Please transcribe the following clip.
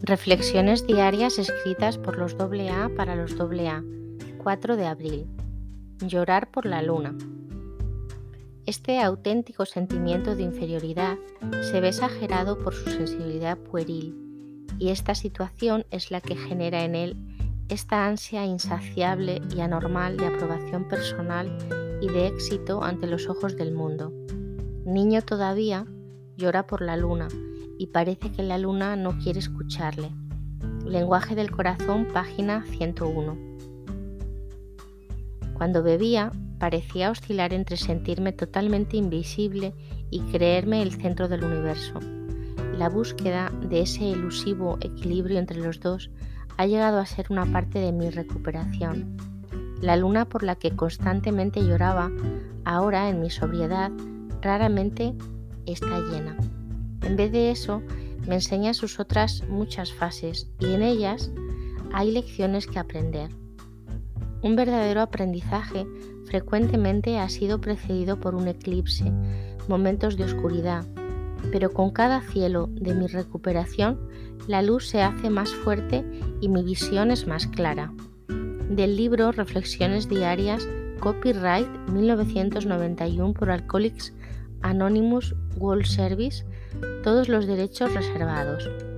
Reflexiones diarias escritas por los AA para los AA. 4 de abril. Llorar por la luna. Este auténtico sentimiento de inferioridad se ve exagerado por su sensibilidad pueril, y esta situación es la que genera en él esta ansia insaciable y anormal de aprobación personal y de éxito ante los ojos del mundo. Niño todavía, llora por la luna y parece que la luna no quiere escucharle. Lenguaje del corazón, página 101. Cuando bebía, parecía oscilar entre sentirme totalmente invisible y creerme el centro del universo. La búsqueda de ese elusivo equilibrio entre los dos ha llegado a ser una parte de mi recuperación. La luna por la que constantemente lloraba, ahora en mi sobriedad, raramente está llena. En vez de eso, me enseña sus otras muchas fases y en ellas hay lecciones que aprender. Un verdadero aprendizaje frecuentemente ha sido precedido por un eclipse, momentos de oscuridad, pero con cada cielo de mi recuperación, la luz se hace más fuerte y mi visión es más clara. Del libro Reflexiones diarias, copyright 1991 por Alcoholics Anonymous World Service, todos los derechos reservados.